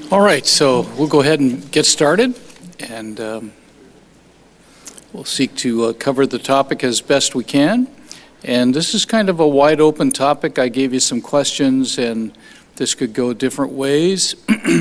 All right, so we'll go ahead and get started, and we'll seek to cover the topic as best we can. And this is kind of a wide open topic. I gave you some questions, and this could go different ways.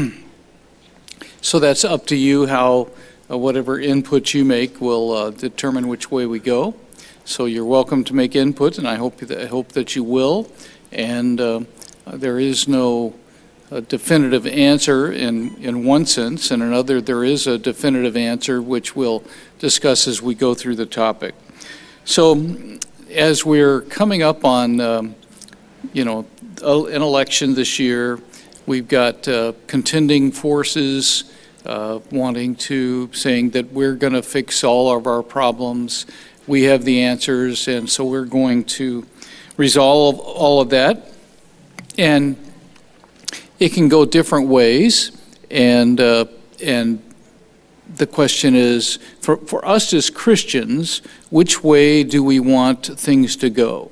So that's up to you how whatever input you make will determine which way we go. So you're welcome to make input, and I hope that you will. And there is no definitive answer in one sense. In another, there is a definitive answer, which we'll discuss as we go through the topic. So as we're coming up on, an election this year, we've got contending forces saying that we're going to fix all of our problems. We have the answers, and so we're going to resolve all of that. And it can go different ways, and the question is, for us as Christians, which way do we want things to go?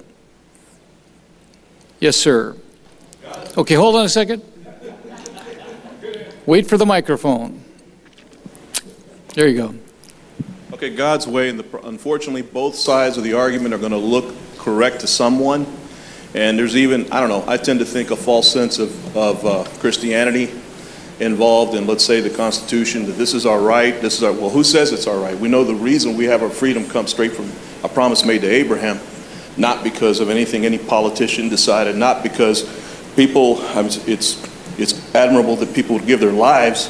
Yes, sir. Okay, hold on a second. Wait for the microphone. There you go. Okay, God's way, and unfortunately, both sides of the argument are going to look correct to someone. And there's even, I tend to think a false sense of Christianity involved in, let's say, the Constitution, that this is our right, well, who says it's our right? We know the reason we have our freedom comes straight from a promise made to Abraham, not because of anything any politician decided, not because people, it's admirable that people would give their lives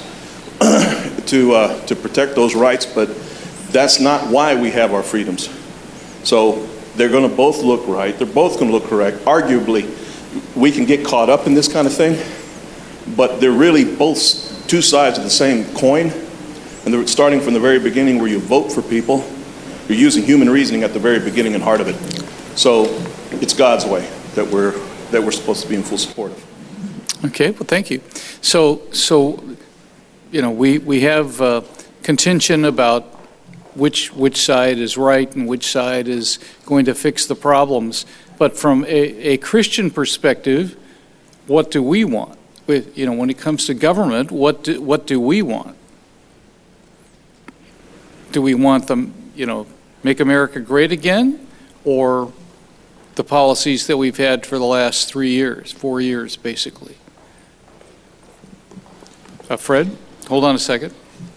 to protect those rights, but that's not why we have our freedoms. So they're going to both look right. They're both going to look correct. Arguably, we can get caught up in this kind of thing, but they're really both two sides of the same coin. And they're starting from the very beginning where you vote for people. You're using human reasoning at the very beginning and heart of it. So it's God's way that we're supposed to be in full support of. Okay, well, thank you. So we have contention about which side is right and which side is going to fix the problems. But from a Christian perspective, what do we want? When it comes to government, what do we want? Do we want them, make America great again, or the policies that we've had for the last 4 years, basically? Fred, hold on a second.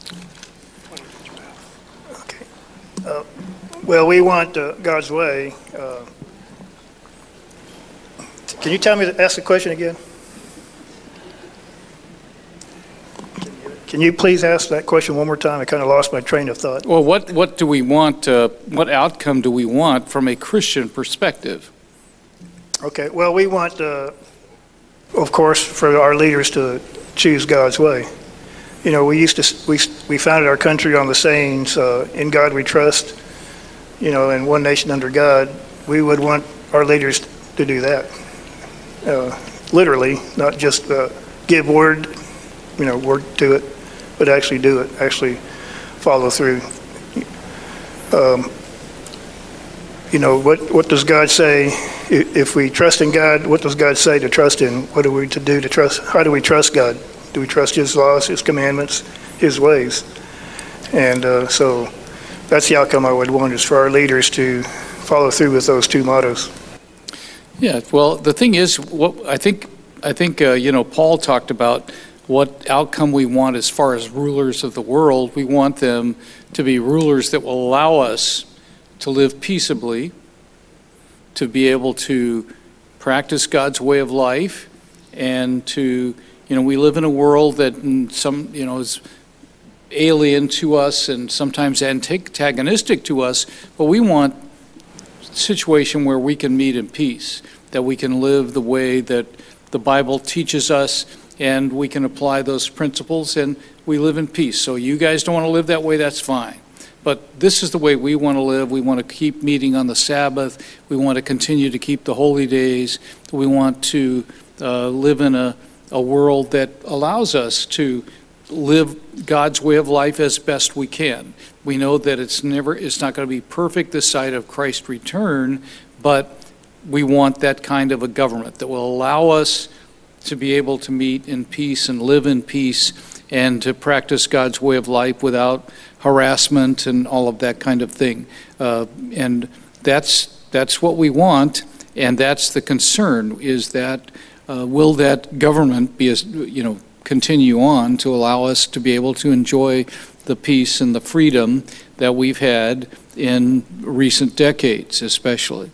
Well, we want God's way. Can you ask the question again? Can you please ask that question one more time? I kind of lost my train of thought. Well, what do we want? What outcome do we want from a Christian perspective? Okay. Well, we want, of course, for our leaders to choose God's way. We founded our country on the sayings, "In God we trust," and "One nation under God." We would want our leaders to do that. Literally, not just give word to it, but actually do it, actually follow through. What does God say? If we trust in God, what does God say to trust in? What are we to do to trust? How do we trust God? Do we trust His laws, His commandments, His ways? And so that's the outcome I would want, is for our leaders to follow through with those two mottos. Yeah, well, the thing is, I think Paul talked about what outcome we want as far as rulers of the world. We want them to be rulers that will allow us to live peaceably, to be able to practice God's way of life, and to, we live in a world that is alien to us and sometimes antagonistic to us, but we want a situation where we can meet in peace, that we can live the way that the Bible teaches us, and we can apply those principles, and we live in peace. So you guys don't want to live that way, that's fine. But this is the way we want to live. We want to keep meeting on the Sabbath. We want to continue to keep the holy days. We want to live in a world that allows us to live God's way of life as best we can. We know that it's not going to be perfect this side of Christ's return, but we want that kind of a government that will allow us to be able to meet in peace and live in peace and to practice God's way of life without harassment and all of that kind of thing. And that's what we want, and that's the concern, is that will that government be, continue on to allow us to be able to enjoy the peace and the freedom that we've had in recent decades, especially.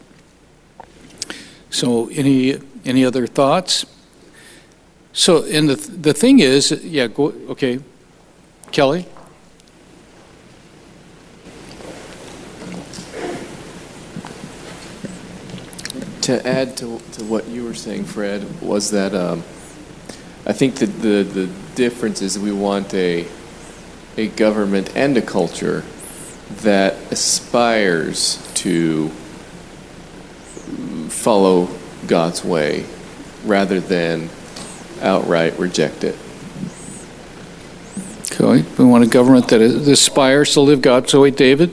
So any other thoughts? So, and the thing is, okay, Kelly? To add to what you were saying, Fred, was that I think that the difference is we want a government and a culture that aspires to follow God's way rather than outright reject it. Okay, we want a government that aspires to live God's way. David?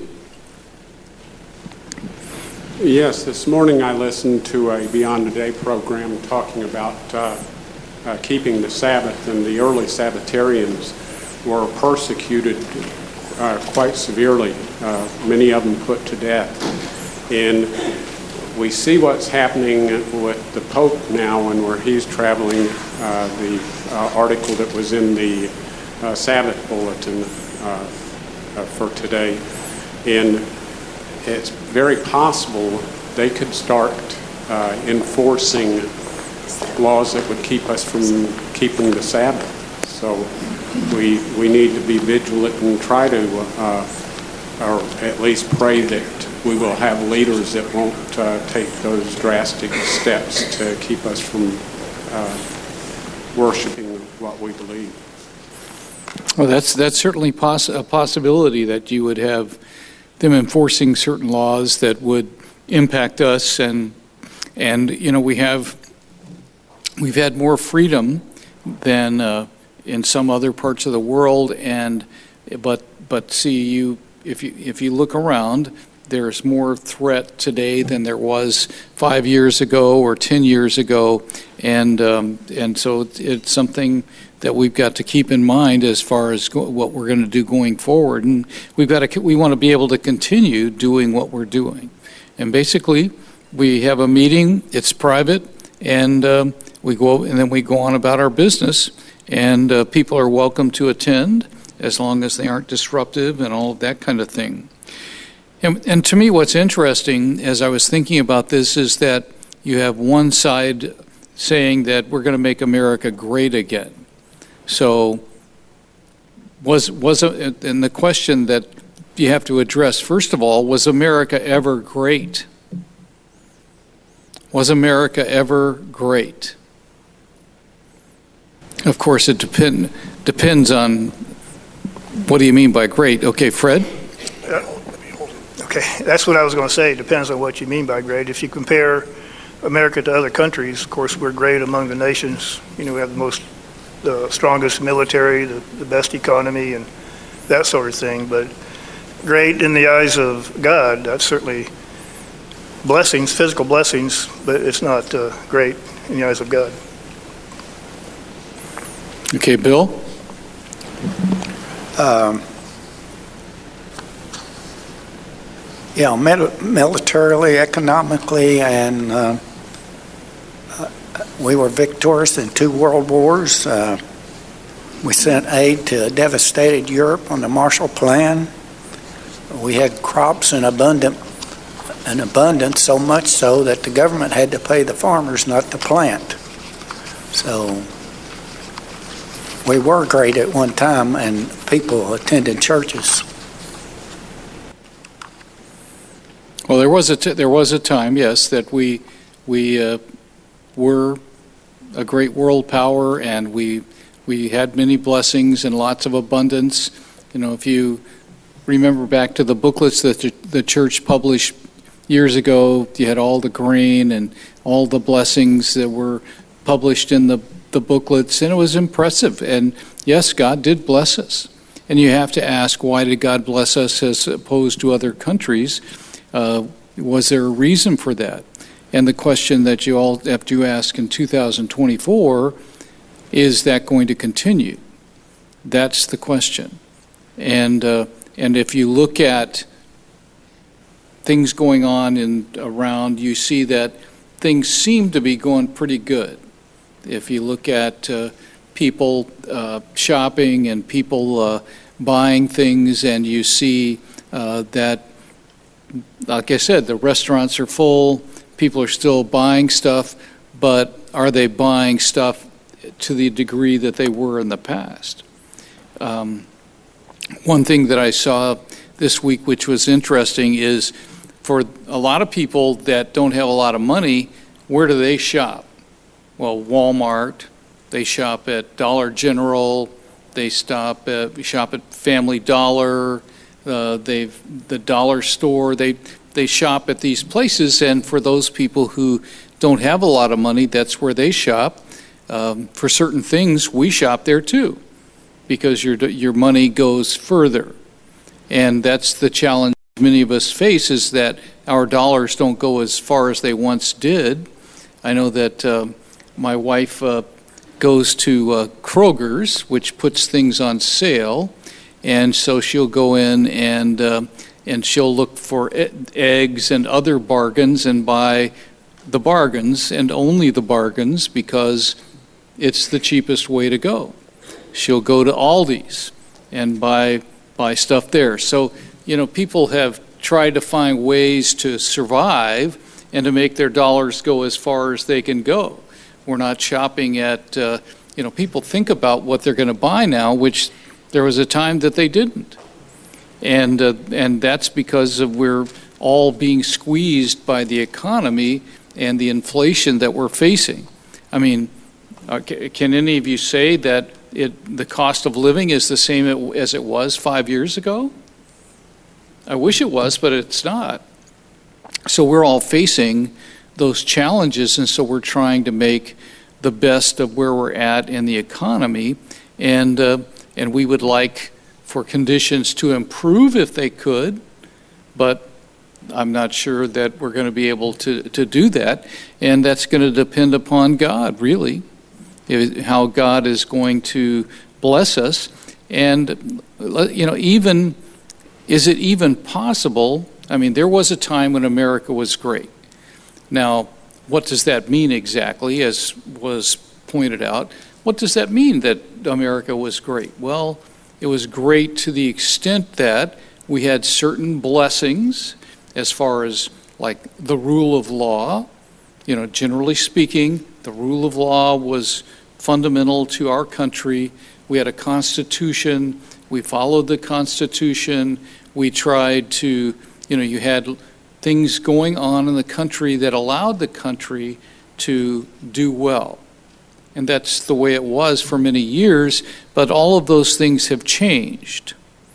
Yes, this morning I listened to a Beyond the Day program talking about keeping the Sabbath, and the early Sabbatarians were persecuted quite severely, many of them put to death. And we see what's happening with the Pope now and where he's traveling, the article that was in the Sabbath bulletin for today. And it's very possible they could start enforcing laws that would keep us from keeping the Sabbath. So we need to be vigilant and try to, or at least pray that we will have leaders that won't take those drastic steps to keep us from worshiping what we believe. Well, that's certainly a possibility that you would have them enforcing certain laws that would impact us, and we've had more freedom than in some other parts of the world, but see, if you look around, there's more threat today than there was 5 years ago or 10 years ago, and so it's something that we've got to keep in mind as far as what we're going to do going forward, and we want to be able to continue doing what we're doing. And basically, we have a meeting; it's private, and we go on about our business, and people are welcome to attend as long as they aren't disruptive and all of that kind of thing. And to me, what's interesting as I was thinking about this is that you have one side saying that we're going to make America great again. So and the question that you have to address, first of all, was America ever great? Was America ever great? Of course, it depends on what do you mean by great. Okay, Fred? Okay, that's what I was going to say. It depends on what you mean by great. If you compare America to other countries, of course, we're great among the nations. We have the strongest military, the best economy, and that sort of thing. But great in the eyes of God, that's certainly blessings, physical blessings, but it's not great in the eyes of God. Okay, Bill? Militarily, economically, and we were victorious in 2 world wars. We sent aid to devastated Europe on the Marshall Plan. We had crops in abundance, so much so that the government had to pay the farmers not to plant. So we were great at one time, and people attended churches. Well, there was a time, yes, that we were a great world power, and we had many blessings and lots of abundance. If you remember back to the booklets that the church published years ago, you had all the grain and all the blessings that were published in the booklets, and it was impressive. And yes, God did bless us. And you have to ask, why did God bless us as opposed to other countries? Was there a reason for that? And the question that you all have to ask in 2024 Is that going to continue? That's the question. And if you look at things going on around, you see that things seem to be going pretty good. If you look at people shopping and people buying things, and you see that, like I said, the restaurants are full, people are still buying stuff, but are they buying stuff to the degree that they were in the past? One thing that I saw this week, which was interesting, is for a lot of people that don't have a lot of money, where do they shop? Well, Walmart, they shop at Dollar General, they shop at Family Dollar, the dollar store, they shop at these places, and for those people who don't have a lot of money, that's where they shop. For certain things, we shop there too, because your money goes further. And that's the challenge many of us face, is that our dollars don't go as far as they once did. I know that my wife goes to Kroger's, which puts things on sale, and so she'll go in and she'll look for eggs and other bargains and buy the bargains and only the bargains, because it's the cheapest way to go. She'll go to Aldi's and buy stuff there. So, people have tried to find ways to survive and to make their dollars go as far as they can go. We're not shopping at, people think about what they're going to buy now, which there was a time that they didn't. And that's because we're all being squeezed by the economy and the inflation that we're facing. I mean, can any of you say that the cost of living is the same as it was 5 years ago? I wish it was, but it's not. So we're all facing those challenges, and so we're trying to make the best of where we're at in the economy, and we would like for conditions to improve if they could, but I'm not sure that we're going to be able to do that, and that's going to depend upon God, really, how God is going to bless us. And even is it even possible? I mean, there was a time when America was great. Now, what does that mean exactly, as was pointed out? What does that mean, that America was great? Well, it was great to the extent that we had certain blessings as far as like the rule of law. Generally speaking, the rule of law was fundamental to our country. We had a constitution. We followed the Constitution. We tried to, you had things going on in the country that allowed the country to do well. And that's the way it was for many years, but all of those things have changed.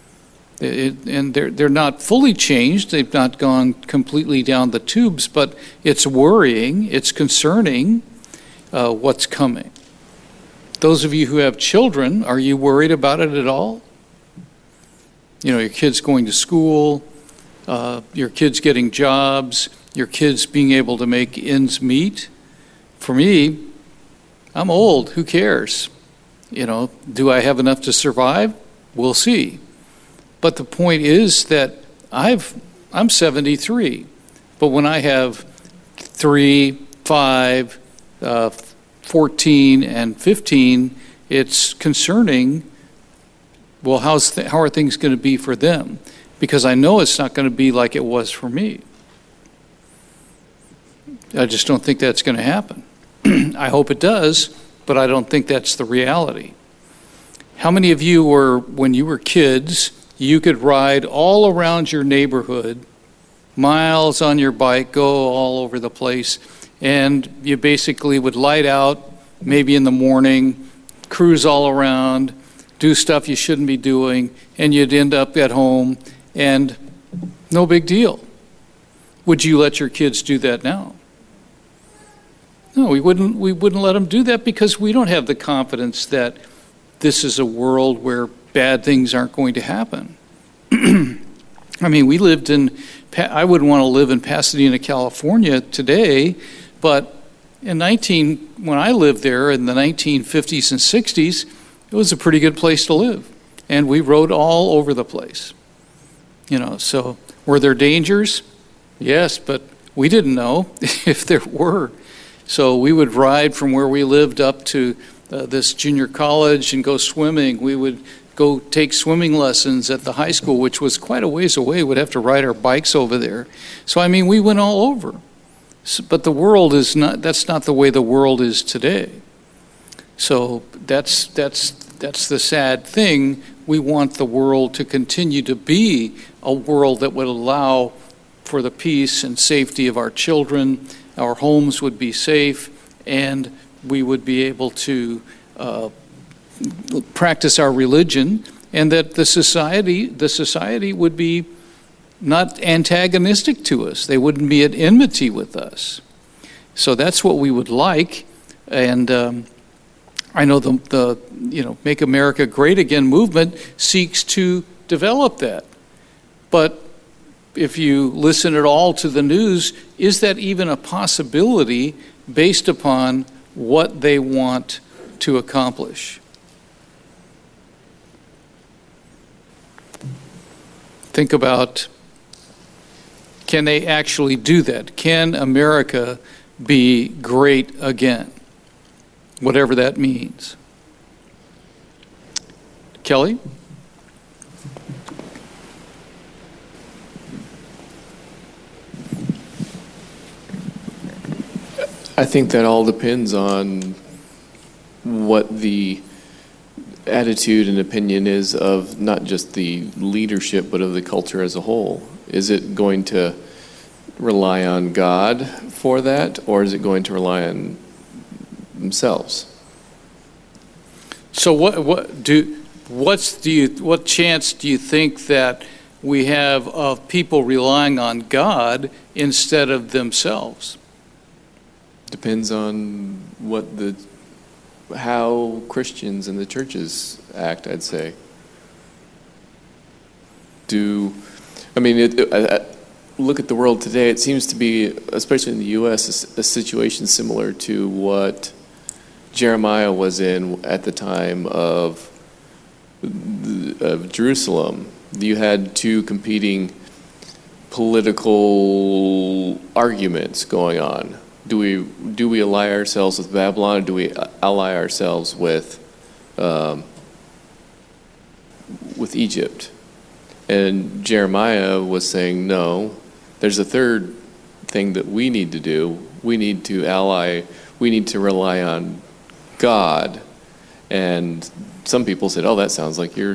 And they're not fully changed. They've not gone completely down the tubes, but it's worrying, it's concerning what's coming. Those of you who have children, are you worried about it at all? Your kids going to school, your kids getting jobs, your kids being able to make ends meet. For me, I'm old, who cares? Do I have enough to survive? We'll see. But the point is that I'm 73, but when I have 3, 5, 14, and 15, it's concerning. Well, how are things going to be for them? Because I know it's not going to be like it was for me. I just don't think that's going to happen. I hope it does, but I don't think that's the reality. How many of you when you were kids, you could ride all around your neighborhood, miles on your bike, go all over the place, and you basically would light out, maybe in the morning, cruise all around, do stuff you shouldn't be doing, and you'd end up at home, and no big deal. Would you let your kids do that now? No, we wouldn't let them do that, because we don't have the confidence that this is a world where bad things aren't going to happen. I mean, I wouldn't want to live in Pasadena, California today, but when I lived there in the 1950s and 60s, it was a pretty good place to live. And we rode all over the place. So were there dangers? Yes, but we didn't know if there were. So we would ride from where we lived up to this junior college and go swimming. We would go take swimming lessons at the high school, which was quite a ways away. We'd have to ride our bikes over there. So, we went all over. But the world that's not the way the world is today. So that's the sad thing. We want the world to continue to be a world that would allow for the peace and safety of our children. Our homes would be safe, and we would be able to practice our religion, and that the society would be not antagonistic to us. They wouldn't be at enmity with us. So that's what we would like, and I know the Make America Great Again movement seeks to develop that. But if you listen at all to the news, is that even a possibility based upon what they want to accomplish? Think about, can they actually do that? Can America be great again? Whatever that means. Kelly? I think that all depends on what the attitude and opinion is of not just the leadership, but of the culture as a whole. Is it going to rely on God for that, or is it going to rely on themselves? So what chance do you think that we have of people relying on God instead of themselves? Depends on how Christians and the churches act, I'd say. Look at the world today. It seems to be, especially in the U.S., a situation similar to what Jeremiah was in at the time of Jerusalem. You had two competing political arguments going on. Do we ally ourselves with Babylon, or do we ally ourselves with Egypt? And Jeremiah was saying, no, there's a third thing that we need to do. We need to rely on God. And some people said, oh, that sounds like you're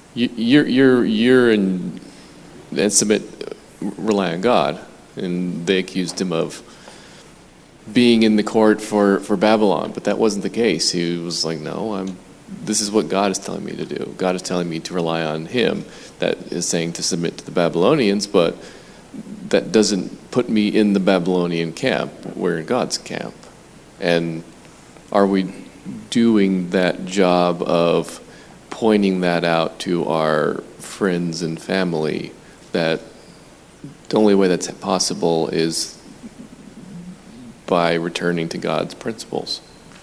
in and rely on God. And they accused him of being in the court for Babylon, but that wasn't the case. He was like, no, this is what God is telling me to do. God is telling me to rely on him. That is saying to submit to the Babylonians, but that doesn't put me in the Babylonian camp. We're in God's camp. And are we doing that job of pointing that out to our friends and family, that the only way that's possible is by returning to God's principles?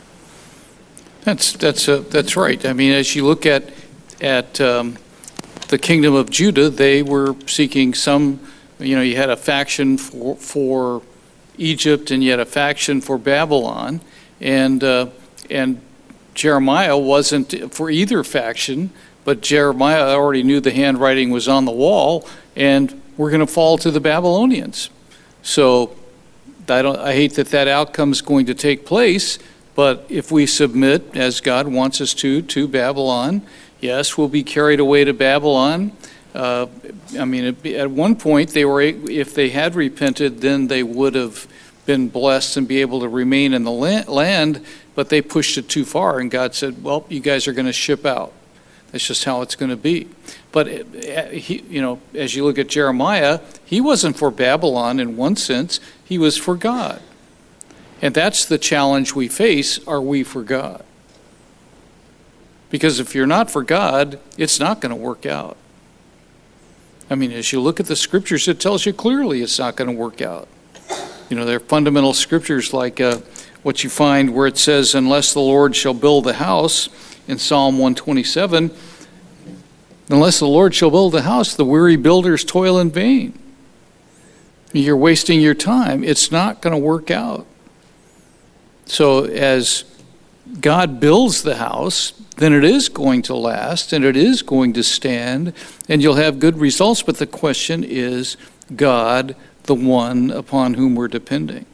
That's right. As you look at the kingdom of Judah, they were seeking some. You had a faction for Egypt, and you had a faction for Babylon, and Jeremiah wasn't for either faction, but Jeremiah already knew the handwriting was on the wall, and we're going to fall to the Babylonians. So I hate that outcome is going to take place, but if we submit, as God wants us to Babylon, yes, we'll be carried away to Babylon. At one point, if they had repented, then they would have been blessed and be able to remain in the land, but they pushed it too far, and God said, well, you guys are going to ship out. That's just how it's going to be. But as you look at Jeremiah, he wasn't for Babylon in one sense, he was for God. And that's the challenge we face. Are we for God? Because if you're not for God, it's not going to work out. As you look at the scriptures, it tells you clearly it's not going to work out. There are fundamental scriptures like what you find where it says, unless the Lord shall build the house, in Psalm 127, unless the Lord shall build the house, the weary builders toil in vain. You're wasting your time. It's not going to work out. So as God builds the house, then it is going to last and it is going to stand and you'll have good results. But the question is, God the one upon whom we're depending?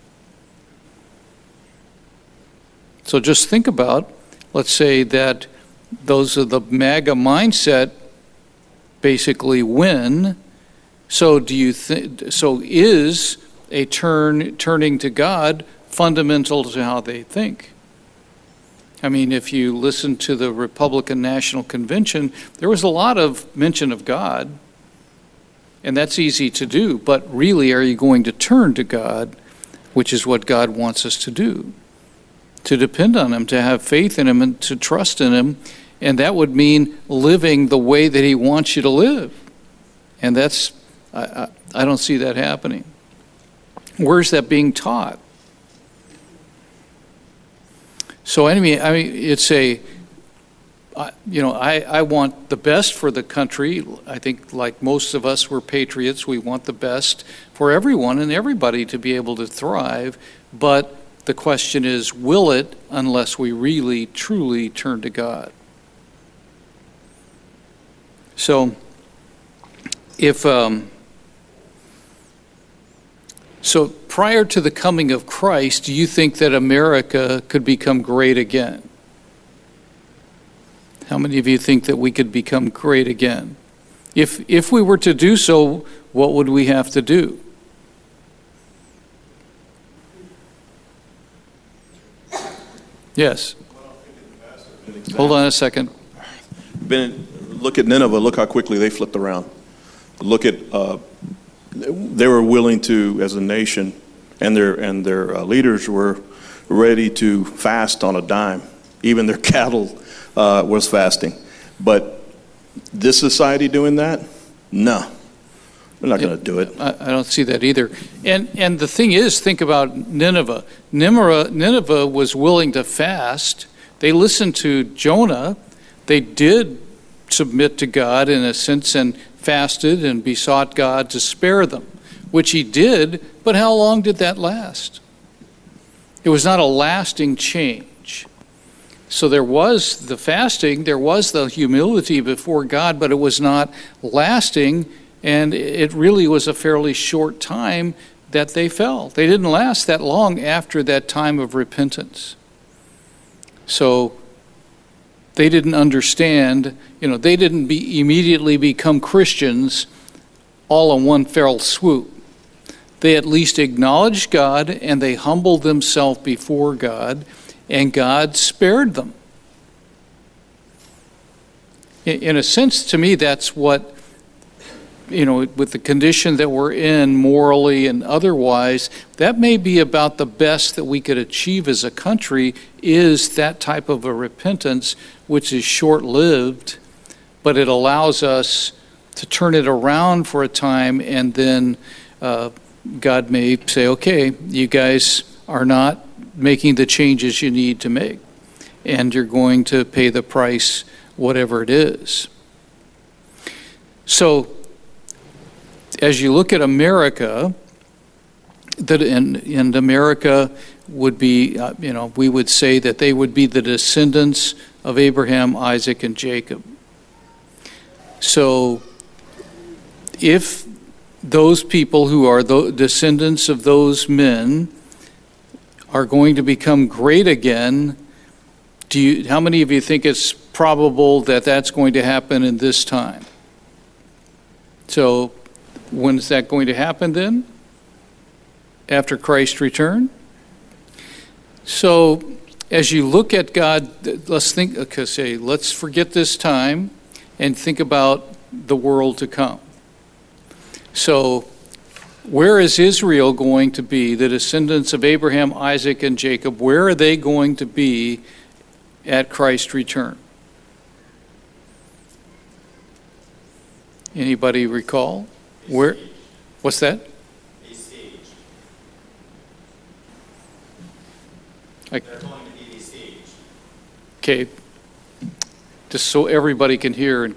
So just think about, let's say that those of the MAGA mindset basically win. So do you think? So is a turning to God fundamental to how they think? I mean, if you listen to the Republican National Convention, there was a lot of mention of God, and that's easy to do. But really, are you going to turn to God, which is what God wants us to do? To depend on Him, to have faith in Him, and to trust in Him. And that would mean living the way that He wants you to live. And that's, I don't see that happening. Where's that being taught? So anyway, I mean, it's I want the best for the country. I think like most of us, we're patriots. We want the best for everyone and everybody to be able to thrive. But the question is, will it, unless we really, truly turn to God? So, so prior to the coming of Christ, do you think that America could become great again? How many of you think that we could become great again? If we were to do so, what would we have to do? Yes. Hold on a second. Look at Nineveh. Look how quickly they flipped around. Look at they were willing to, as a nation, and their leaders were ready to fast on a dime. Even their cattle was fasting. But this society doing that? No. They're not going to do it. I don't see that either. And the thing is, think about Nineveh. Nineveh was willing to fast. They listened to Jonah. They did submit to God in a sense and fasted and besought God to spare them, which He did. But how long did that last? It was not a lasting change. So there was the fasting, there was the humility before God, but it was not lasting. And it really was a fairly short time that they fell. They didn't last that long after that time of repentance. So they didn't understand, they didn't immediately become Christians all in one fell swoop. They at least acknowledged God and they humbled themselves before God, and God spared them. In a sense, to me, that's what, with the condition that we're in morally and otherwise, that may be about the best that we could achieve as a country, is that type of a repentance, which is short-lived, but it allows us to turn it around for a time, and then God may say, okay, you guys are not making the changes you need to make, and you're going to pay the price, whatever it is. So, as you look at America, and America would be, we would say that they would be the descendants of Abraham, Isaac, and Jacob. So, if those people who are the descendants of those men are going to become great again, how many of you think it's probable that that's going to happen in this time? So, when is that going to happen then? After Christ's return? So, as you look at God, let's forget this time and think about the world to come. So, where is Israel going to be? The descendants of Abraham, Isaac, and Jacob, where are they going to be at Christ's return? Anybody recall? Where? What's that? They're going to be besieged. Okay, just so everybody can hear.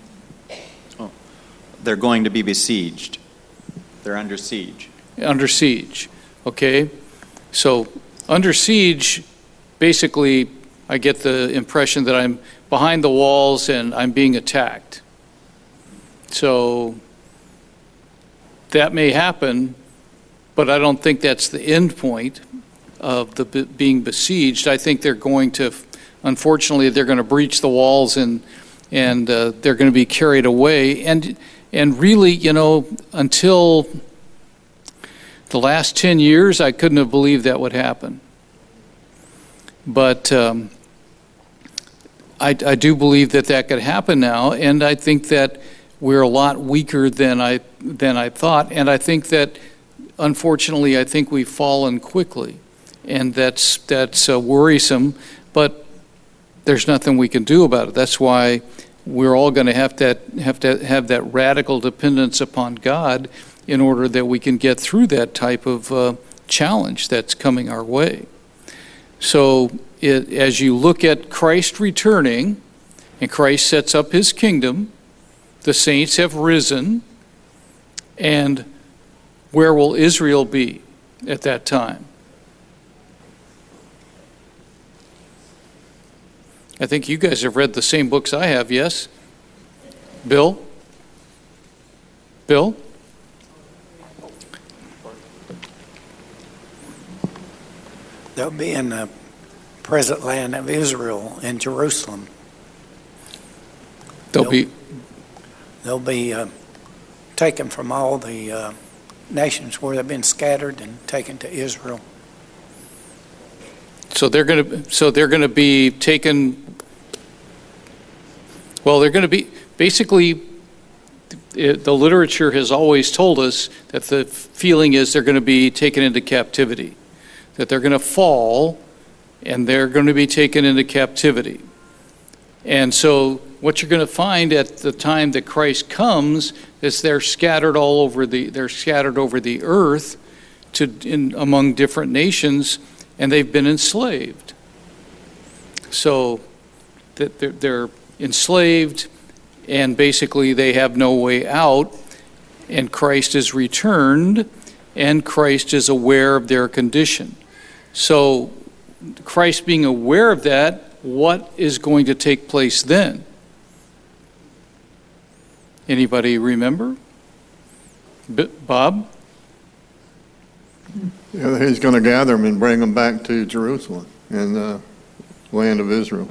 They're going to be besieged. They're under siege. Under siege, okay? So under siege, basically, I get the impression that I'm behind the walls and I'm being attacked. So that may happen, but I don't think that's the end point of the being besieged. I think they're going to, unfortunately, they're going to breach the walls and they're going to be carried away. And really, you know, until the last 10 years, I couldn't have believed that would happen. But I do believe that could happen now, and I think that we're a lot weaker than I thought, and I think that, unfortunately, I think we've fallen quickly, and that's worrisome. But there's nothing we can do about it. That's why we're all going to have to have that radical dependence upon God in order that we can get through that type of challenge that's coming our way. So as you look at Christ returning, and Christ sets up his kingdom, the saints have risen, and where will Israel be at that time? I think you guys have read the same books I have, yes? Bill? Bill? They'll be in the present land of Israel in Jerusalem. They'll be taken from all the nations where they've been scattered and taken to Israel. So they're going to be taken. Well, they're going to be basically. The literature has always told us that the feeling is they're going to be taken into captivity, that they're going to fall, and they're going to be taken into captivity. And so what you're going to find at the time that Christ comes is they're scattered over the earth among different nations, and they've been enslaved. So that they're enslaved, and basically they have no way out, and Christ is returned, and Christ is aware of their condition. So Christ being aware of that, what is going to take place then? Anybody remember? Bob? Yeah, he's going to gather them and bring them back to Jerusalem and the land of Israel.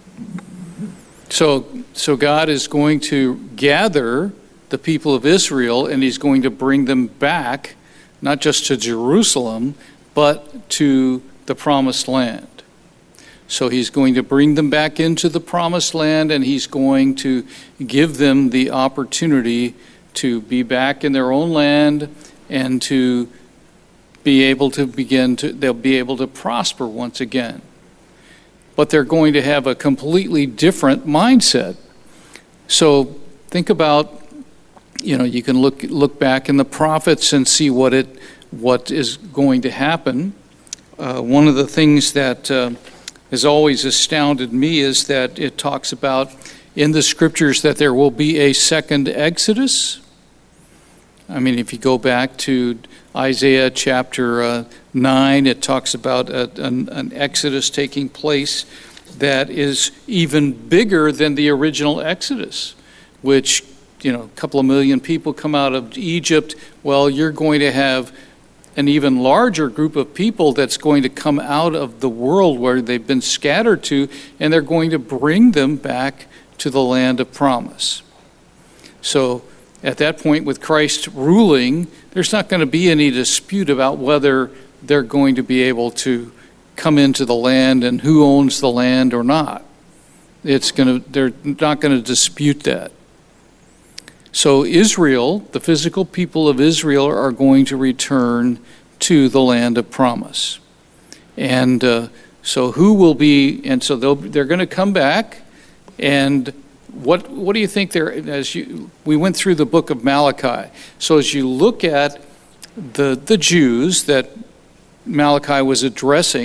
So God is going to gather the people of Israel, and he's going to bring them back, not just to Jerusalem, but to the promised land. So he's going to bring them back into the promised land, and he's going to give them the opportunity to be back in their own land and to be able to they'll be able to prosper once again. But they're going to have a completely different mindset. So think about, you can look back in the prophets and see what is going to happen. One of the things that has always astounded me is that it talks about in the scriptures that there will be a second Exodus. I mean, if you go back to Isaiah chapter 9, it talks about an Exodus taking place that is even bigger than the original Exodus, which, a couple of million people come out of Egypt. Well, you're going to have an even larger group of people that's going to come out of the world where they've been scattered to, and they're going to bring them back to the land of promise. So at that point, with Christ ruling, there's not going to be any dispute about whether they're going to be able to come into the land and who owns the land or not. They're not going to dispute that. So Israel, the physical people of Israel, are going to return to the land of promise. And so who will be, and so they're going to come back. And what do you think we went through the book of Malachi. So as you look at the Jews that Malachi was addressing,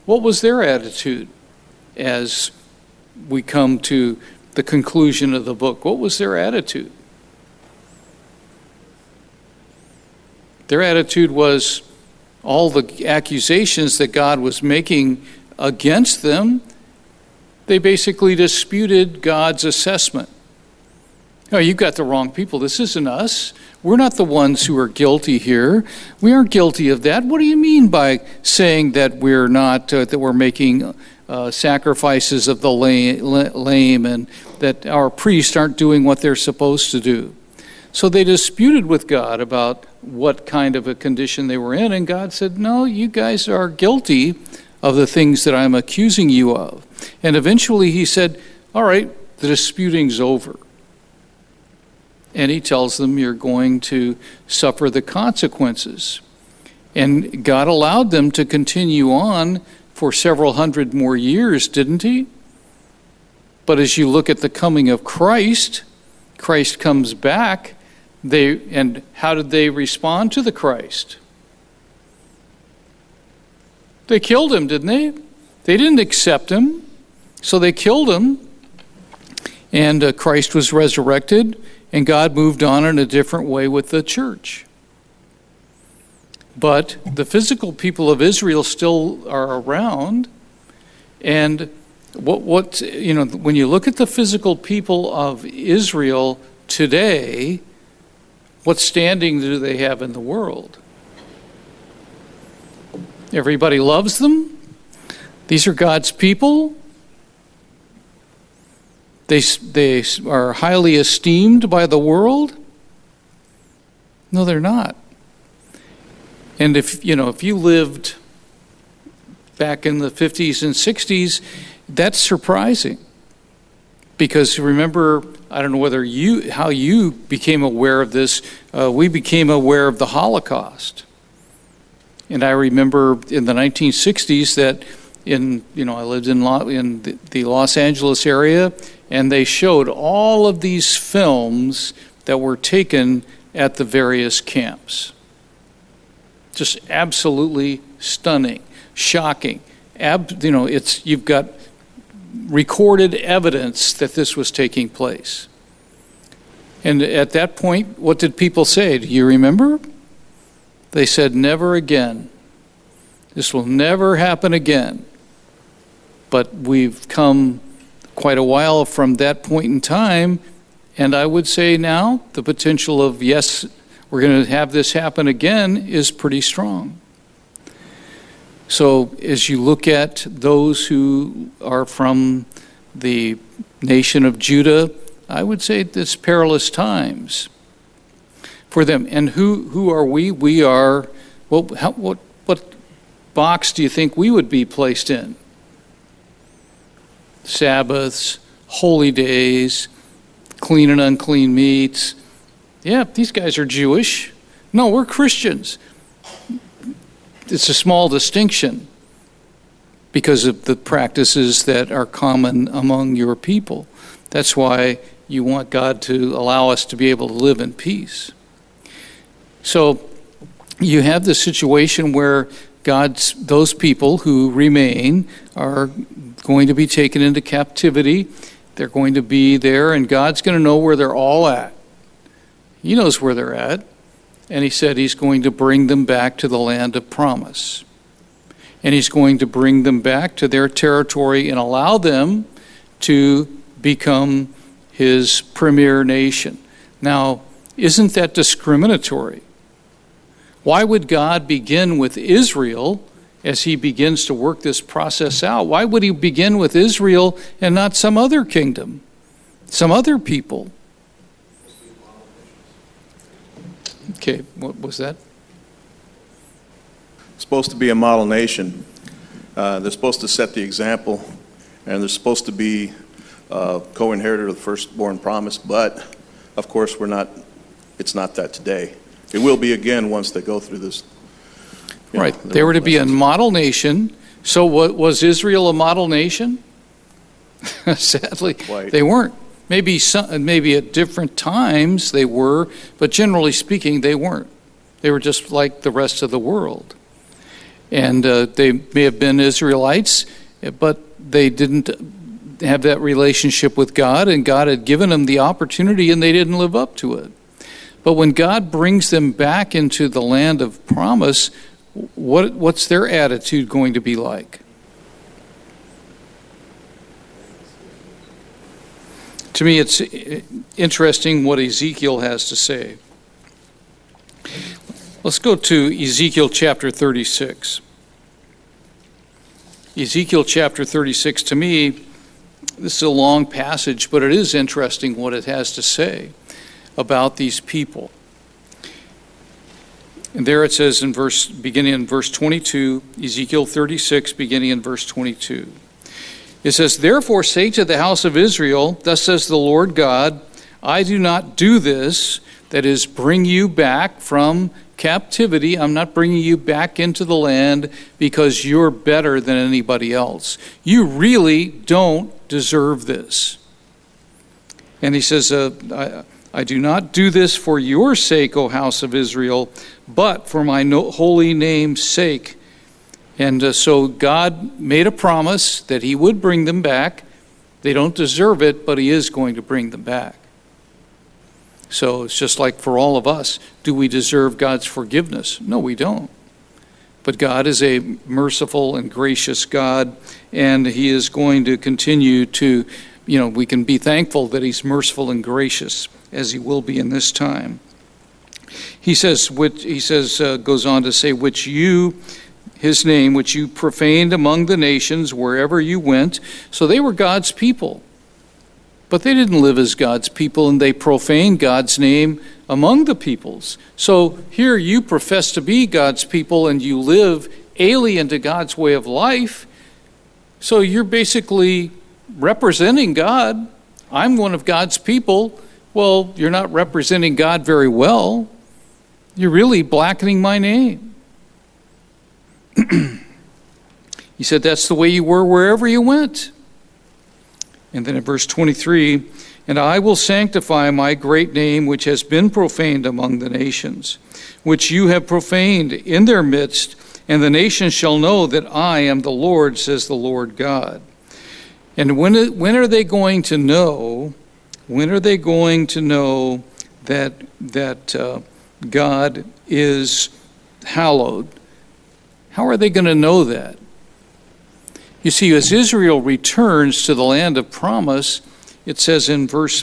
What was their attitude as we come to the conclusion of the book? What was their attitude? Their attitude was all the accusations that God was making against them, they basically disputed God's assessment. Oh, you've got the wrong people. This isn't us. We're not the ones who are guilty here. We aren't guilty of that. What do you mean by saying that we're not, that we're making sacrifices of the lame and that our priests aren't doing what they're supposed to do? So they disputed with God about what kind of a condition they were in, and God said, no, you guys are guilty of the things that I'm accusing you of. And eventually he said, all right, the disputing's over. And he tells them, you're going to suffer the consequences. And God allowed them to continue on for several hundred more years, didn't he? But as you look at the coming of Christ, Christ comes back, and how did they respond to the Christ? They killed him, didn't they? They didn't accept him, so they killed him. And Christ was resurrected, and God moved on in a different way with the church. But the physical people of Israel still are around, and when you look at the physical people of Israel today, what standing do they have in the world? Everybody loves them. These are God's people. They are highly esteemed by the world. No, they're not. And if you lived back in the 50s and 60s, that's surprising. Because remember, I don't know how you became aware of this. We became aware of the Holocaust. And I remember in the 1960s that I lived in the Los Angeles area, and they showed all of these films that were taken at the various camps. Just absolutely stunning, shocking. You've got recorded evidence that this was taking place. And at that point, what did people say? Do you remember? They said, never again. This will never happen again. But we've come quite a while from that point in time, and I would say now the potential of, yes, we're going to have this happen again is pretty strong. So as you look at those who are from the nation of Judah, I would say it's perilous times for them. And who are we? We are, what box do you think we would be placed in? Sabbaths, holy days, clean and unclean meats. Yeah, these guys are Jewish. No, we're Christians. It's a small distinction because of the practices that are common among your people. That's why you want God to allow us to be able to live in peace. So you have this situation where those people who remain are going to be taken into captivity. They're going to be there, and God's going to know where they're all at. He knows where they're at. And he said he's going to bring them back to the land of promise. And he's going to bring them back to their territory and allow them to become his premier nation. Now, isn't that discriminatory? Why would God begin with Israel as he begins to work this process out? Why would he begin with Israel and not some other kingdom, some other people? Okay, what was that? It's supposed to be a model nation. They're supposed to set the example, and they're supposed to be co-inheritor of the firstborn promise, but of course it's not that today. It will be again once they go through this. Right, they were to be a model nation. So was Israel a model nation? Sadly, they weren't. Maybe at different times they were, but generally speaking, they weren't. They were just like the rest of the world. And they may have been Israelites, but they didn't have that relationship with God, and God had given them the opportunity, and they didn't live up to it. But when God brings them back into the land of promise, what's their attitude going to be like? To me, it's interesting what Ezekiel has to say. Let's go to Ezekiel chapter 36. Ezekiel chapter 36, to me, this is a long passage, but it is interesting what it has to say about these people. And there it says beginning in verse 22, Ezekiel 36, beginning in verse 22. It says, "Therefore say to the house of Israel, thus says the Lord God, I do not do this, that is, bring you back from captivity. I'm not bringing you back into the land because you're better than anybody else. You really don't deserve this." And he says, I do not do this for your sake, O house of Israel, but for my holy name's sake. And so God made a promise that he would bring them back. They don't deserve it, but he is going to bring them back. So it's just like for all of us. Do we deserve God's forgiveness? No, we don't. But God is a merciful and gracious God, and he is going to continue to, we can be thankful that he's merciful and gracious, as he will be in this time. He goes on to say, his name, which you profaned among the nations wherever you went. So they were God's people. But they didn't live as God's people, and they profaned God's name among the peoples. So here you profess to be God's people, and you live alien to God's way of life. So you're basically representing God. I'm one of God's people. Well, you're not representing God very well. You're really blackening my name. He said that's the way you were wherever you went. And then in verse 23, "And I will sanctify my great name, which has been profaned among the nations, which you have profaned in their midst, and the nations shall know that I am the Lord, says the Lord God." And when are they going to know? When are they going to know that God is hallowed? How are they going to know that? You see, as Israel returns to the land of promise, it says in verse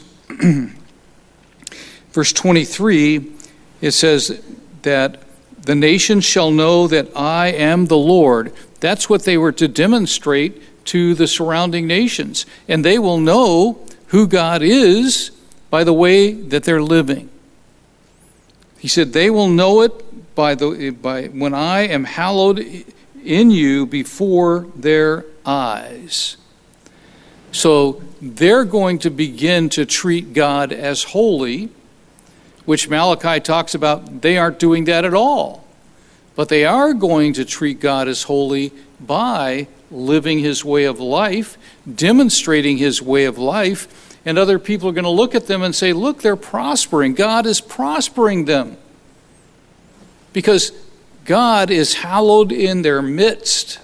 23, it says that the nations shall know that I am the Lord. That's what they were to demonstrate to the surrounding nations. And they will know who God is by the way that they're living. He said they will know it by when I am hallowed in you before their eyes. So they're going to begin to treat God as holy, which Malachi talks about. They aren't doing that at all. But they are going to treat God as holy by living his way of life, demonstrating his way of life, and other people are going to look at them and say, look, they're prospering. God is prospering them. Because God is hallowed in their midst.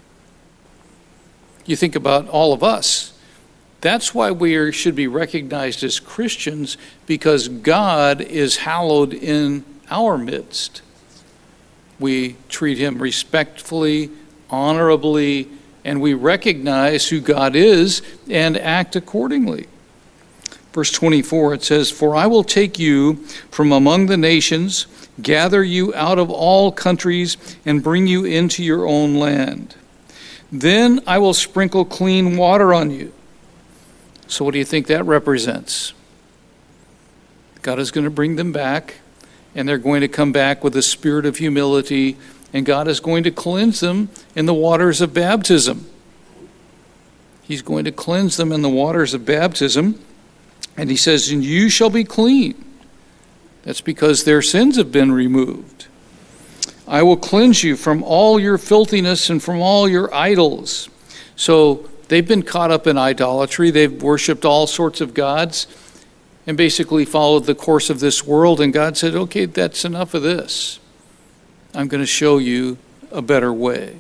You think about all of us. That's why we should be recognized as Christians, because God is hallowed in our midst. We treat him respectfully, honorably, and we recognize who God is and act accordingly. Verse 24, it says, "For I will take you from among the nations, gather you out of all countries, and bring you into your own land. Then I will sprinkle clean water on you." So what do you think that represents? God is going to bring them back, and they're going to come back with a spirit of humility, and God is going to cleanse them in the waters of baptism. He's going to cleanse them in the waters of baptism, and he says, "And you shall be clean." That's because their sins have been removed. "I will cleanse you from all your filthiness and from all your idols." So they've been caught up in idolatry. They've worshipped all sorts of gods and basically followed the course of this world. And God said, okay, that's enough of this. I'm going to show you a better way.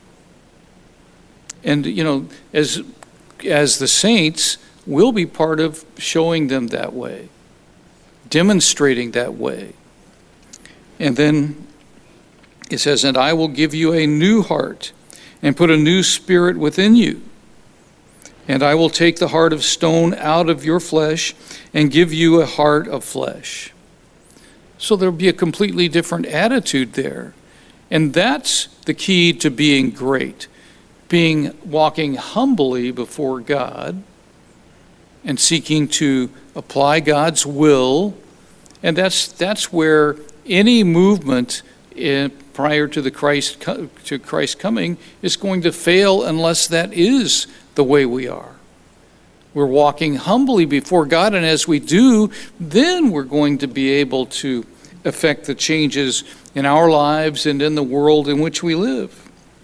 And, as the saints, we'll be part of showing them that way, demonstrating that way. And then it says, and I will give you a new heart and put a new spirit within you. And I will take the heart of stone out of your flesh and give you a heart of flesh. So there'll be a completely different attitude there. And that's the key to being great. Walking humbly before God and seeking to apply God's will. And that's where any movement prior to Christ coming is going to fail unless that is the way we are. We're walking humbly before God, and as we do, then we're going to be able to affect the changes in our lives and in the world in which we live.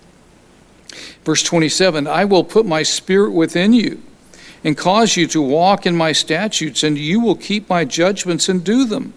Verse 27, I will put my spirit within you and cause you to walk in my statutes, and you will keep my judgments and do them.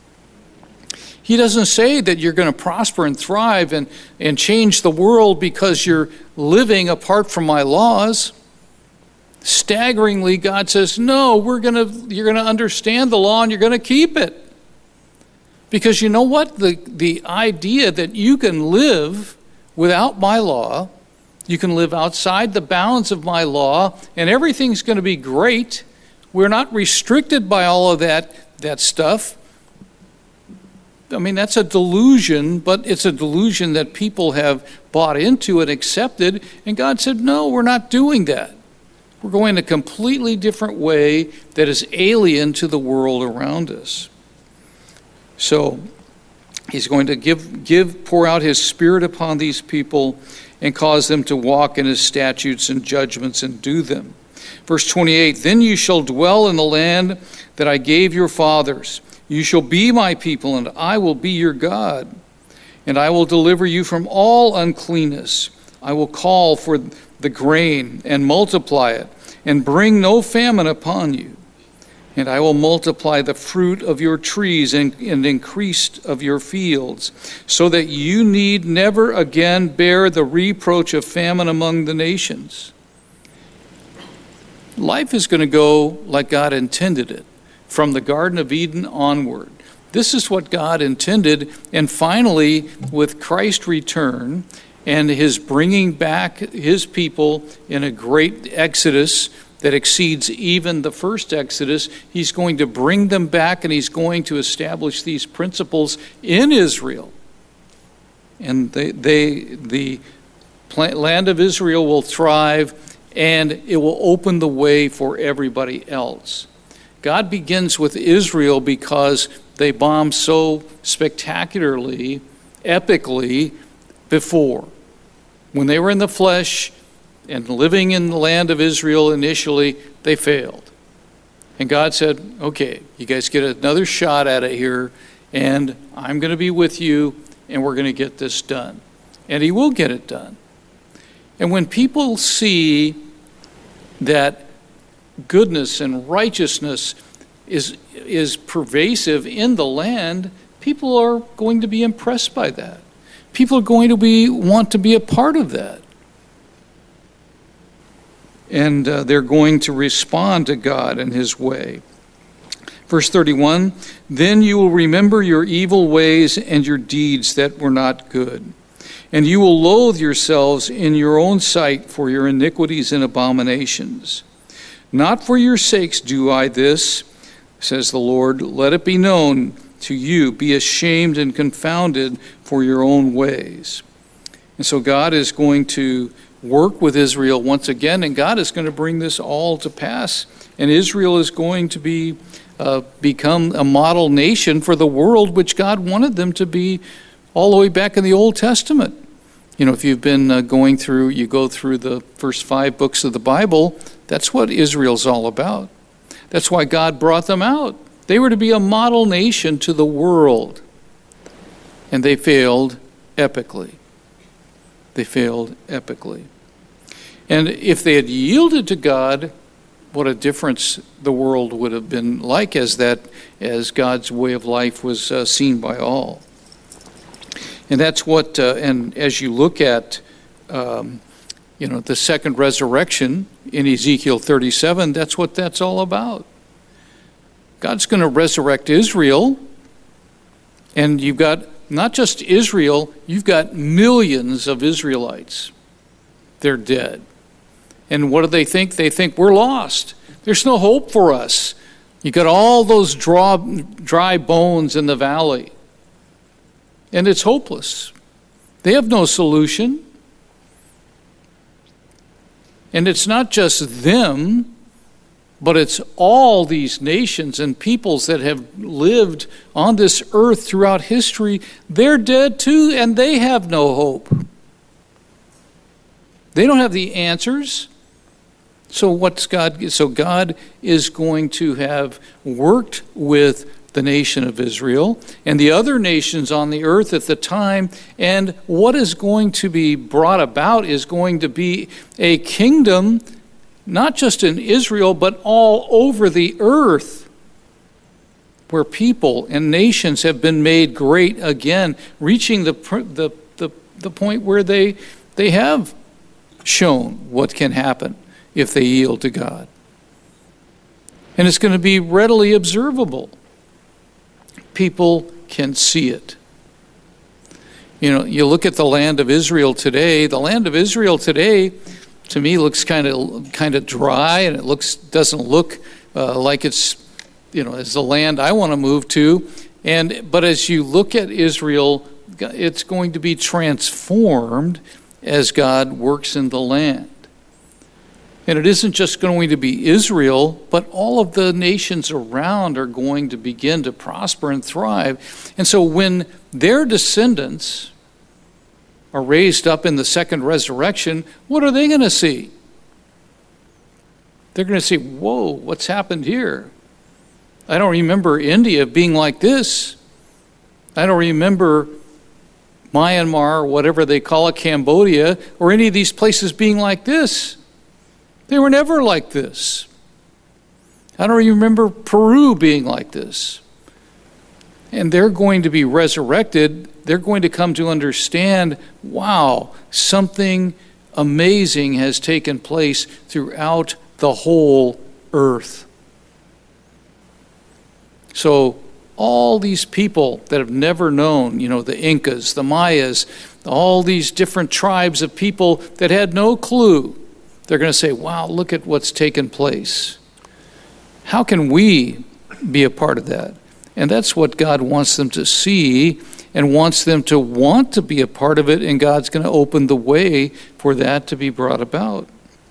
He doesn't say that you're going to prosper and thrive and change the world because you're living apart from my laws. Staggeringly, God says, no, you're going to understand the law and you're going to keep it. Because you know what? The idea that you can live without my law, you can live outside the bounds of my law, and everything's going to be great. We're not restricted by all of that stuff. I mean, that's a delusion, but it's a delusion that people have bought into and accepted. And God said, no, we're not doing that. We're going a completely different way that is alien to the world around us. So he's going to pour out his spirit upon these people and cause them to walk in his statutes and judgments and do them. Verse 28, then you shall dwell in the land that I gave your fathers. You shall be my people, and I will be your God. And I will deliver you from all uncleanness. I will call for the grain and multiply it, and bring no famine upon you. And I will multiply the fruit of your trees and increase of your fields, so that you need never again bear the reproach of famine among the nations. Life is going to go like God intended it, from the Garden of Eden onward. This is what God intended, and finally, with Christ's return and his bringing back his people in a great exodus that exceeds even the first Exodus, he's going to bring them back, and he's going to establish these principles in Israel. And the land of Israel will thrive, and it will open the way for everybody else. God begins with Israel because they bombed so spectacularly, epically before. When they were in the flesh and living in the land of Israel initially, they failed. And God said, okay, you guys get another shot at it here, and I'm going to be with you, and we're going to get this done. And he will get it done. And when people see that goodness and righteousness is pervasive in the land, people are going to be impressed by that. People are going to want to be a part of that. And they're going to respond to God in his way. Verse 31, then you will remember your evil ways and your deeds that were not good. And you will loathe yourselves in your own sight for your iniquities and abominations. Not for your sakes do I this, says the Lord. Let it be known to you, be ashamed and confounded for your own ways. And so God is going to work with Israel once again, and God is going to bring this all to pass. And Israel is going to become a model nation for the world, which God wanted them to be all the way back in the Old Testament. You know, if you've been you go through the first 5 books of the Bible, that's what Israel's all about. That's why God brought them out. They were to be a model nation to the world. And they failed epically. They failed epically. And if they had yielded to God, what a difference the world would have been like as God's way of life was seen by all. And that's what, and as you look at, the second resurrection in Ezekiel 37, that's what that's all about. God's going to resurrect Israel, and you've got not just Israel, you've got millions of Israelites. They're dead. And what do they think? They think we're lost. There's no hope for us. You've got all those dry bones in the valley, and it's hopeless. They have no solution. And it's not just them, but it's all these nations and peoples that have lived on this earth throughout history. They're dead too, and they have no hope. They don't have the answers. So God is going to have worked with the nation of Israel and the other nations on the earth at the time, and what is going to be brought about is going to be a kingdom not just in Israel but all over the earth, where people and nations have been made great again, reaching the point where they have shown what can happen if they yield to God. And it's going to be readily observable. People can see it. You look at the land of Israel today. The land of Israel today, to me, looks kind of dry, and doesn't look like it's as the land I want to move to. But as you look at Israel, it's going to be transformed as God works in the land. And it isn't just going to be Israel, but all of the nations around are going to begin to prosper and thrive. And so when their descendants are raised up in the second resurrection, what are they going to see? They're going to see, whoa, what's happened here? I don't remember India being like this. I don't remember Myanmar, or whatever they call it, Cambodia, or any of these places being like this. They were never like this. I don't even remember Peru being like this. And they're going to be resurrected. They're going to come to understand, wow, something amazing has taken place throughout the whole earth. So all these people that have never known, the Incas, the Mayas, all these different tribes of people that had no clue, they're going to say, wow, look at what's taken place. How can we be a part of that? And that's what God wants them to see and wants them to want to be a part of it, and God's going to open the way for that to be brought about.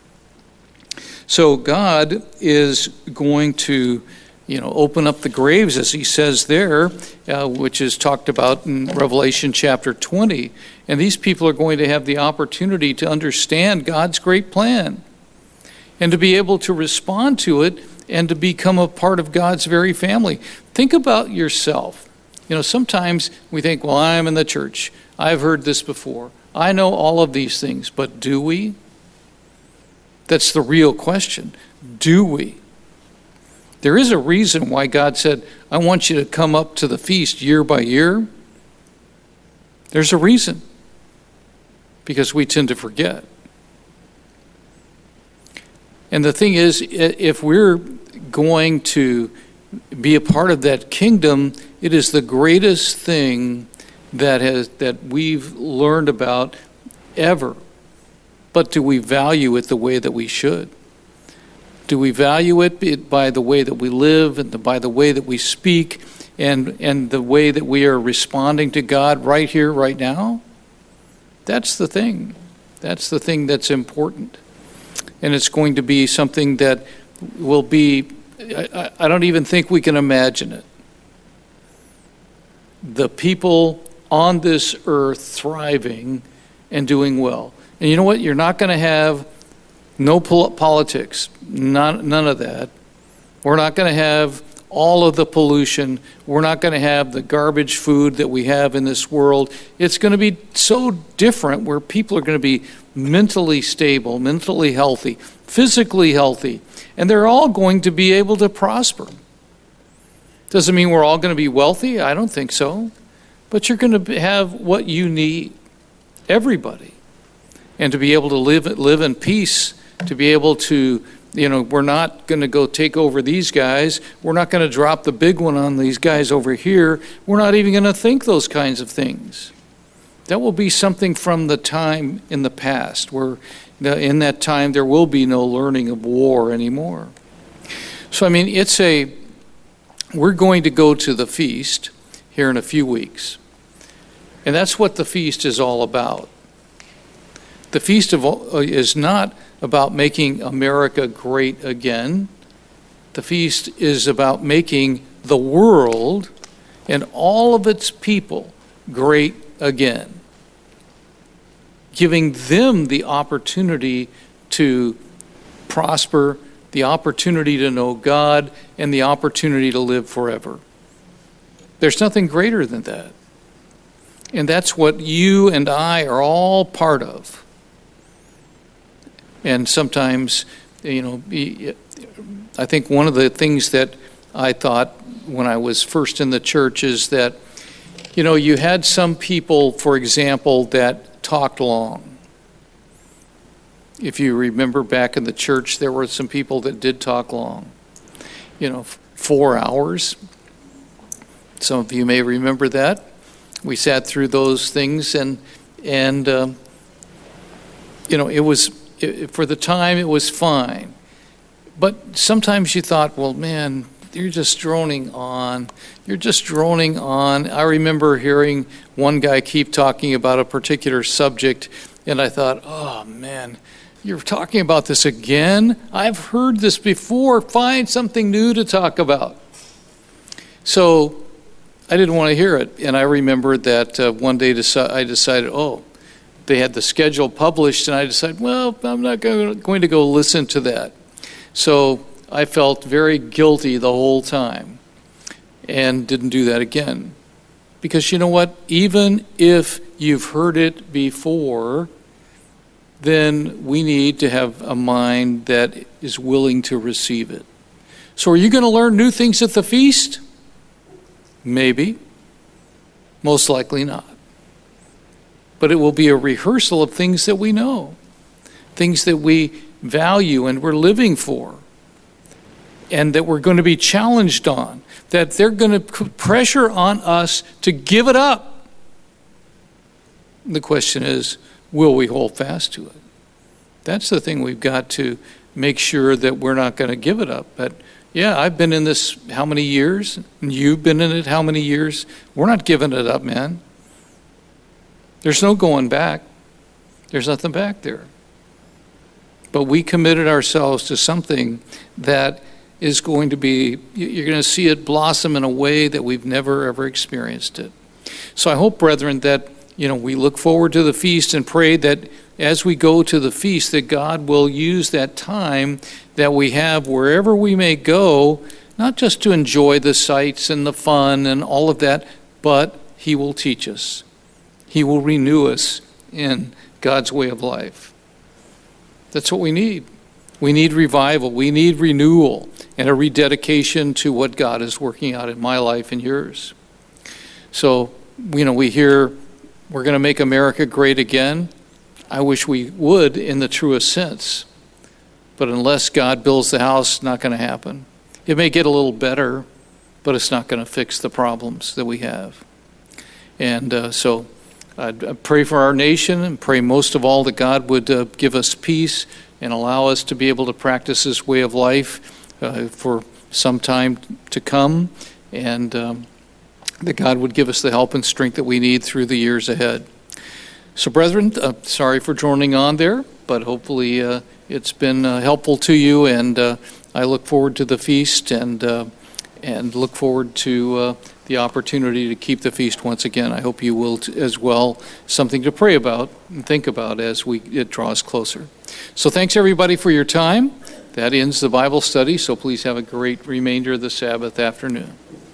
So God is going to open up the graves, as he says there, which is talked about in Revelation chapter 20. And these people are going to have the opportunity to understand God's great plan and to be able to respond to it and to become a part of God's very family. Think about yourself. Sometimes we think, well, I'm in the church. I've heard this before. I know all of these things, but do we? That's the real question. Do we? There is a reason why God said, I want you to come up to the feast year by year. There's a reason. Because we tend to forget. And the thing is, if we're going to be a part of that kingdom, it is the greatest thing that we've learned about ever. But do we value it the way that we should? Do we value it by the way that we live and by the way that we speak and the way that we are responding to God right here, right now? That's the thing. That's the thing that's important. And it's going to be something that will be, I don't even think we can imagine it. The people on this earth thriving and doing well. And you know what? You're not going to have no politics, none of that. We're not going to have all of the pollution. We're not going to have the garbage food that we have in this world. It's going to be so different where people are going to be mentally stable, mentally healthy, physically healthy, and they're all going to be able to prosper. Doesn't mean we're all going to be wealthy. I don't think so. but you're going to have what you need, everybody. And to be able to live in peace, to be able to, we're not going to go take over these guys. We're not going to drop the big one on these guys over here. We're not even going to think those kinds of things. That will be something from the time in the past, where in that time there will be no learning of war anymore. So, I mean, we're going to go to the feast here in a few weeks. And that's what the feast is all about. The feast is not about making America great again. The feast is about making the world and all of its people great again. Giving them the opportunity to prosper, the opportunity to know God, and the opportunity to live forever. There's nothing greater than that. And that's what you and I are all part of. And sometimes, I think one of the things that I thought when I was first in the church is that, you had some people, for example, that talked long. If you remember back in the church, there were some people that did talk long. 4 hours. Some of you may remember that. We sat through those things, and it was, for the time, it was fine. But sometimes you thought, well, man, you're just droning on. You're just droning on. I remember hearing one guy keep talking about a particular subject, and I thought, oh, man, you're talking about this again? I've heard this before. Find something new to talk about. So I didn't want to hear it. And I remember that one day I decided, they had the schedule published, and I decided, well, I'm not going to go listen to that. So I felt very guilty the whole time and didn't do that again. Because you know what? Even if you've heard it before, then we need to have a mind that is willing to receive it. So are you going to learn new things at the feast? Maybe. Most likely not. But it will be a rehearsal of things that we know, things that we value and we're living for, and that we're going to be challenged on, that they're going to put pressure on us to give it up. The question is, will we hold fast to it? That's the thing we've got to make sure that we're not going to give it up. But yeah, I've been in this how many years? And you've been in it how many years? We're not giving it up, man. There's no going back. There's nothing back there. But we committed ourselves to something that is going to be, you're going to see it blossom in a way that we've never, ever experienced it. So I hope, brethren, that we look forward to the feast and pray that as we go to the feast, that God will use that time that we have wherever we may go, not just to enjoy the sights and the fun and all of that, but He will teach us. He will renew us in God's way of life. That's what we need. We need revival. We need renewal and a rededication to what God is working out in my life and yours. So, we hear we're going to make America great again. I wish we would in the truest sense. But unless God builds the house, it's not going to happen. It may get a little better, but it's not going to fix the problems that we have. And so I pray for our nation and pray most of all that God would give us peace and allow us to be able to practice this way of life for some time to come, and that God would give us the help and strength that we need through the years ahead. So, brethren, sorry for droning on there, but hopefully it's been helpful to you, and I look forward to the feast and look forward to the opportunity to keep the feast once again. I hope you will as well. Something to pray about and think about as it draws closer. So thanks everybody for your time. That ends the Bible study, so please have a great remainder of the Sabbath afternoon.